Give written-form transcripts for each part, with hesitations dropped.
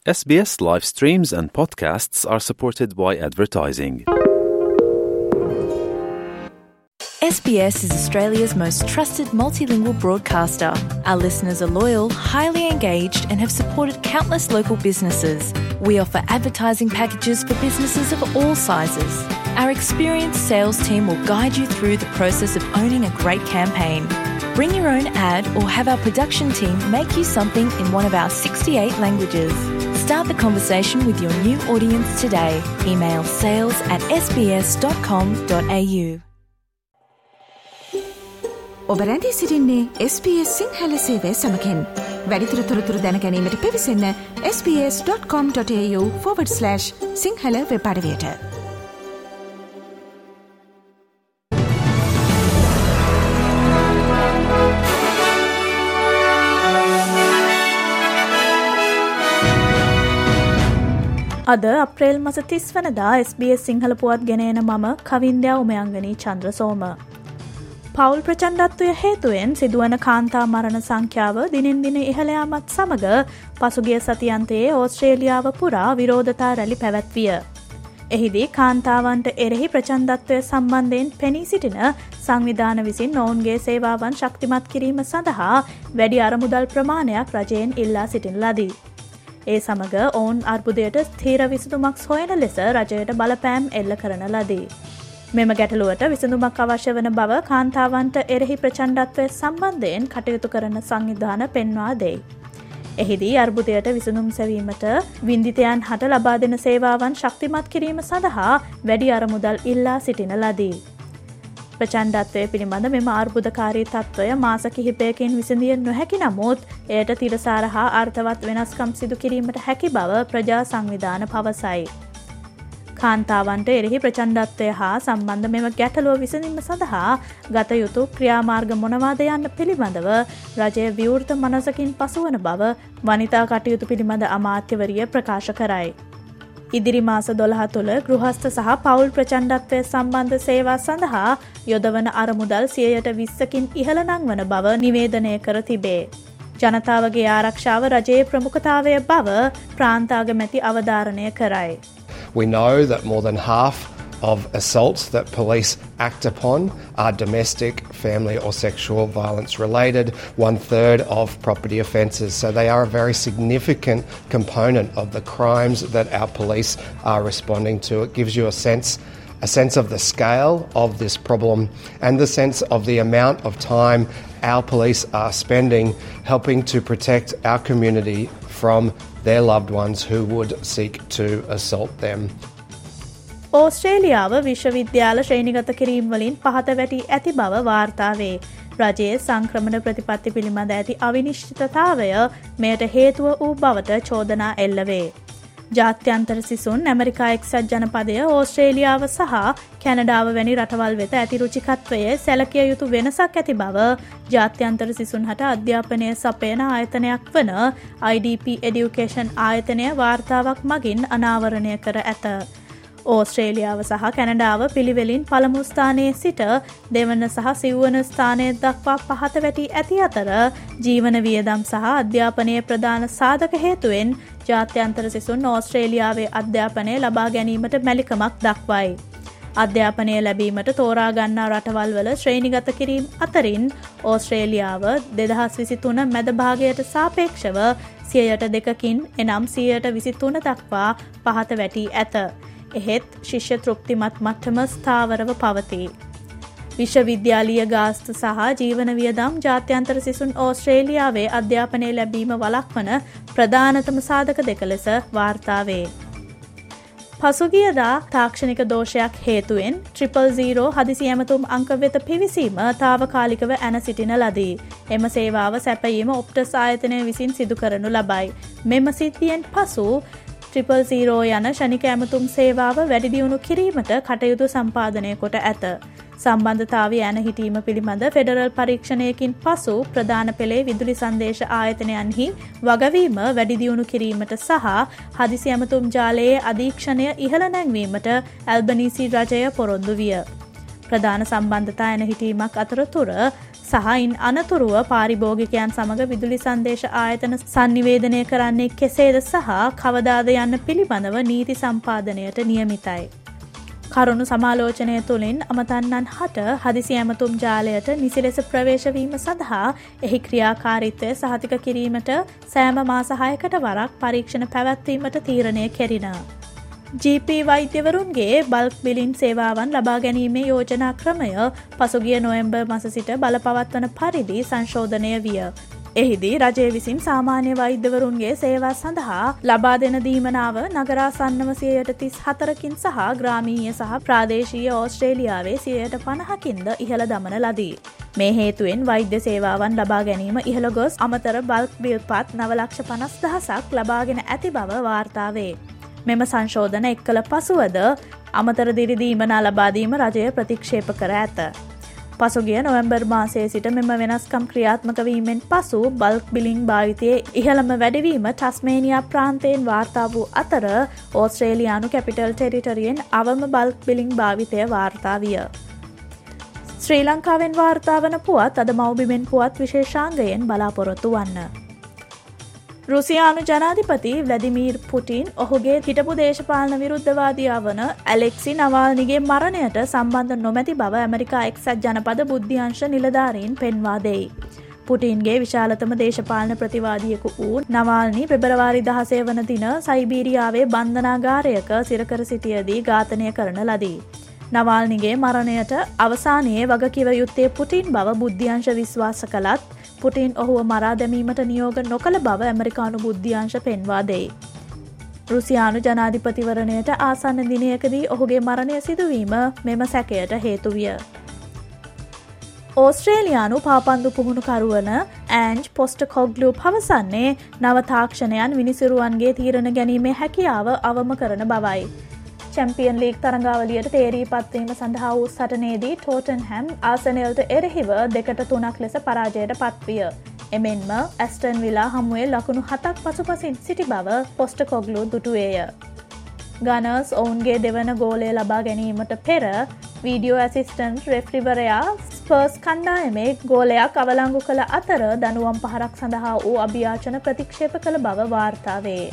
SBS live streams and podcasts are supported by advertising. SBS is Australia's most trusted multilingual broadcaster. Our listeners are loyal, highly engaged and have supported countless local businesses. We offer advertising packages for businesses of all sizes. Our experienced sales team will guide you through the process of owning a great campaign. Bring your own ad or have our production team make you something in one of our 68 languages. Start the conversation with your new audience today. Email sales@sbs.com.au. ඔබ රැඳී සිටින්නේ SBS Sinhala සේවය සමගින්. වැඩිදුර තොරතුරු දැන ගැනීමට පිවිසන්න sbs.com.au/සිංහල web අඩවියට. අද අප්‍රේල් මාස 30 වනදා SBS සිංහල පුවත් ගෙන එන මම කවින්දයා උමයංගනී චන්ද්‍රසෝම. පෞල් ප්‍රචණ්ඩත්වය හේතුවෙන් සිදුවන කාන්තා මරණ සංඛ්‍යාව දිනෙන් දින ඉහළ යාමත් සමග පසුගිය සතියන්තයේ ඕස්ට්‍රේලියාව පුරා විරෝධතා රැලි පැවැත්විය. එහිදී කාන්තාවන්ට එරෙහි ප්‍රචණ්ඩත්වය සම්බන්ධයෙන් පෙනී සිටින සංවිධාන විසින් ඔවුන්ගේ සේවාවන් ශක්තිමත් කිරීම සඳහා වැඩි අරමුදල් ප්‍රමාණයක් රජයෙන් ඉල්ලා සිටින ලදී. ඒ සමග ඔවුන් අර්බුදයට ස්ථීර විසඳුමක් හොයන ලෙස රජයට බලපෑම් එල්ල කරන ලදී. මෙම ගැටලුවට විසඳුමක් අවශ්‍ය වන බව කාන්තාවන්ට එරෙහි ප්‍රචණ්ඩත්වය සම්බන්ධයෙන් කටයුතු කරන සංවිධාන පෙන්වා දෙයි. එහිදී අර්බුදයට විසඳුම් සැවීමට වින්දිතයන් හට ලබා දෙන සේවාවන් ශක්තිමත් කිරීම සඳහා වැඩි අරමුදල් ඉල්ලා සිටින ලදී. ප්‍රචණ්ඩත්වය පිළිබඳ මෙම අර්බුදකාරී තත්ත්වය මාස කිහිපයකින් විසඳිය නොහැකි නමුත් එයට තිරසාර හා අර්ථවත් වෙනස්කම් සිදු කිරීමට හැකි බව ප්‍රජා සංවිධාන පවසයි. කාන්තාවන්ට එරෙහි ප්‍රචණ්ඩත්වය හා සම්බන්ධ මෙම ගැටලුව විසඳීම සඳහා ගත යුතු ක්‍රියාමාර්ග මොනවාද යන්න පිළිබඳව රජය විවෘත මනසකින් පසුවන බව වනිතා කටයුතු පිළිබඳ අමාත්‍යවරිය ප්‍රකාශ කරයි. ඉදිරි මාස 12 තුළ ගෘහස්ත සහ පවුල් ප්‍රචණ්ඩත්වය සම්බන්ධ සේවා සඳහා යොදවන අරමුදල් 20%කින් ඉහළ නංවන බව නිවේදනය කර තිබේ. ජනතාවගේ ආරක්ෂාව රජයේ ප්‍රමුඛතාවය බව ප්‍රාන්තාගමැති අවධාරණය කරයි. We know that more than half of assaults that police act upon are domestic, family or sexual violence related, 1/3 of property offences. So they are a very significant component of the crimes that our police are responding to. It gives you a sense of the scale of this problem and the sense of the amount of time our police are spending helping to protect our community from their loved ones who would seek to assault them. ඕස්ට්‍රේලියාව විශ්වවිද්‍යාල ශ්‍රේණිගත කිරීම් වලින් පහත වැටි ඇති බව වාර්තා වේ. රජයේ සංක්‍රමණ ප්‍රතිපත්ති පිළිබඳ ඇති අවිනිශ්චිතතාවය මෙයට හේතුව වූ බවට චෝදනා එල්ල වේ. ජාත්‍යන්තර සිසුන් ඇමරිකා එක්සත් ජනපදය ඕස්ට්‍රේලියාව සහ කැනඩාව වැනි රටවල් වෙත ඇති රුචිකත්වයේ සැලකිය යුතු වෙනසක් ඇති බව ජාත්‍යන්තර සිසුන් හට අධ්‍යාපනය සපයන ආයතනයක් වන IDP Education ආයතනය වාර්තාවක් මගින් අනාවරණය කර ඇත. ඕස්ට්‍රේලියාව සහ කැනඩාව පිළිවෙලින් පළමු ස්ථානයේ සිට දෙවන සහ සිව්වන ස්ථානය දක්වා පහත වැටි ඇති අතර ජීවන වියදම් සහ අධ්‍යාපනයේ ප්‍රධාන සාධක හේතුවෙන් ජාත්‍යන්තර සිසුන් ඕස්ට්‍රේලියාවේ අධ්‍යාපනය ලබා ගැනීමට මැලිකමක් දක්වයි. අධ්‍යාපනය ලැබීමට තෝරා ගන්නා රටවල් වල ශ්‍රේණිගත කිරීම අතරින් ඕස්ට්‍රේලියාව 2023 මැද භාගයට සාපේක්ෂව 2%කින් එනම් 23% දක්වා පහත වැටි ඇත. එහෙත් ශිෂ්‍ය තෘප්තිමත් මට්ටම ස්ථාවරව පවතී. විශ්වවිද්‍යාලීය ගාස්තු සහ ජීවන වියදම් ජාත්‍යන්තර සිසුන් ඕස්ට්‍රේලියාවේ අධ්‍යාපනය ලැබීම වළක්වන ප්‍රධානතම සාධක දෙක ලෙස වාර්තා වේ. පසුගියදා තාක්ෂණික දෝෂයක් හේතුවෙන් 000 හදිසි ඇමතුම් අංක වෙත පිවිසීම තාවකාලිකව ඇන සිටින ලදී. එම සේවාව සැපයීම ඔප්ටස් ආයතනය විසින් සිදු කරනු ලබයි. මෙම සිද්ධියෙන් පසු 000 යන ශනික ඇමතුම් සේවාව වැඩි දියුණු කිරීමට කටයුතු සම්පාදනය කොට ඇත. සම්බන්ධතාවය යන හිටීම පිළිබඳ ෆෙඩරල් පරීක්ෂණයකින් පසු ප්‍රධාන පෙළේ විදුලි සංදේශ ආයතනයන්හි වගවීම වැඩි දියුණු කිරීමට සහ හදිසි ඇමතුම් ජාලයේ අධීක්ෂණය ඉහළ නැංවීමට ඇල්බනීසි රජය පොරොන්දු විය. ප්‍රධාන සම්බන්ධතා යන හිටීමක් අතරතුර සහයින් අනතුරුව පාරිභෝගිකයන් සමග විදුලි සංදේශ ආයතන සංනිවේදනය කරන්නේ කෙසේද සහ කවදාද යන්න පිළිබඳව නීති සම්පාදනයට නියමිතයි. කරුණු සමාලෝචනය තුළින් අමතන්නන් හට හදිසි ඇමතුම් ජාලයට නිසි ලෙස ප්‍රවේශවීම සඳහා එහි ක්‍රියාකාරීත්වය සහතික කිරීමට සෑම මාස 6කට වරක් පරීක්ෂණ පැවැත්වීමට තීරණය කෙරිණ. GP වෛද්‍යවරුන්ගේ බල්ක් බිලින් සේවාවන් ලබා ගැනීමේ යෝජනා ක්‍රමය පසුගිය නොවැම්බර් මාස සිට බලපවත්වන පරිදි සංශෝධනය විය. එහිදී රජය විසින් සාමාන්‍ය වෛද්‍යවරුන්ගේ සේවා සඳහා ලබා දෙන දීමනාව නගරාසන්නව 34%කින් සහ ග්‍රාමීය සහ ප්‍රාදේශීය ඕස්ට්‍රේලියාවේ 50%කින්ද ඉහළ දමන ලදී. මේ හේතුවෙන් වෛද්‍ය සේවාවන් ලබා ගැනීම ඉහළ ගොස් අමතර බල්ක් බිල්පත් 9,50,000ක් ලබාගෙන ඇති බව වාර්තා වේ. මෙම සංශෝධන එක් කළ පසුවද අමතර දිරි දීමනා ලබා දීම රජය ප්‍රතික්ෂේප කර ඇත. පසුගිය නොවැම්බර් මාසයේ සිට මෙම වෙනස්කම් ක්‍රියාත්මක වීමෙන් පසු බල්ක් බිලිං භාවිතයේ ඉහළම වැඩිවීම ටස්මේනියා ප්‍රාන්තයෙන් වාර්තා වූ අතර ඕස්ට්‍රේලියානු කැපිටල් ටෙරිටරියෙන් අවම බල්ක් බිලිං භාවිතය වාර්තා විය. ශ්‍රී ලංකාවෙන් වාර්තා වන පුවත් අද මව්බිමෙන් පුවත් විශේෂාංගයෙන් බලාපොරොත්තු වන්න. රුසියානු ජනාධිපති ව්ලැදිමීර් පුටින් ඔහුගේ හිටපු දේශපාලන විරුද්ධවාදියා වන ඇලෙක්සි නවාල්නිගේ මරණයට සම්බන්ධ නොමැති බව ඇමරිකා එක්සත් ජනපද බුද්ධ්‍යංශ නිලධාරීන් පෙන්වා දෙයි. පුටින්ගේ විශාලතම දේශපාලන ප්‍රතිවාදියෙකු වූ නවාල්නි පෙබරවාරි 16 වන දින සයිබීරියාවේ බන්ධනාගාරයක සිරකර සිටියදී ඝාතනය කරන ලදී. නවාල්නිගේ මරණයට අවසානයේ වගකිව යුත්තේ පුටින් බව බුද්ධ්‍යංශ විශ්වාස කළත් පුටින් ඔහුව මරා දැමීමට නියෝග නොකළ බව ඇමරිකානු බුද්ධ්‍යංශ පෙන්වා දෙයි. රුසියානු ජනාධිපතිවරණයට ආසන්න දිනයකදී ඔහුගේ මරණය සිදුවීම මෙම සැකයට හේතු විය. ඕස්ට්‍රේලියානු පාපන්දු පුහුණුකරුවන ඇන්ජ් පොස්ටකොග්ලු පවසන්නේ නව තාක්ෂණයන් විනිසුරුවන්ගේ තීරණ ගැනීමේ හැකියාව අවම කරන බවයි. චැම්පියන් ලීග් තරඟාවලියට තේරී පත්වීම සඳහා වූ සටනේදී ටෝටන්හැම් ආසනල්ට එරෙහිව 2-3 ලෙස පරාජයට පත්විය. එමෙන්ම ඇස්ටන් විලා හමුවේ ලකුණු 7ක් පසුපසින් සිටි බව පොස්ටකොග්ලු දුටුවේය. ගනර්ස් ඔවුන්ගේ දෙවන ගෝලය ලබා ගැනීමට පෙර වීඩියෝ ඇසිස්ටන්ට් රෙෆ්රිවරයා ස්පර්ස් කණ්ඩායමේ ගෝලයක් අවලංගු කළ අතර දනුවම් පහරක් සඳහා වූ අභියාචන ප්‍රතික්ෂේප කළ බව වාර්තා වේ.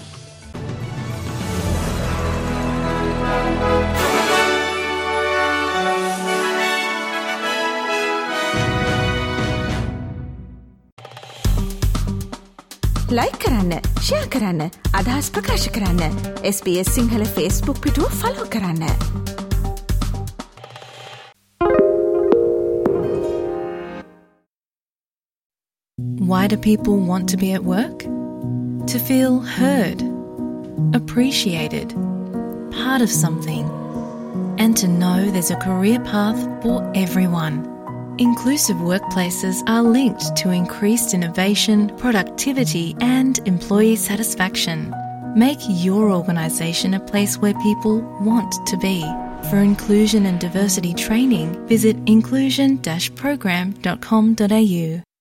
ලයික් කරන්න, ෂෙයා කරන්න, අදහස් ප්‍රකාශ කරන්න. SBS සිංහල Facebook පිටුව ෆලෝ කරන්න. Why do people want to be at work? To feel heard, appreciated, part of something, and to know there's a career path for everyone. Inclusive workplaces are linked to increased innovation, productivity, and employee satisfaction. Make your organisation a place where people want to be. For inclusion and diversity training, visit inclusion-program.com.au.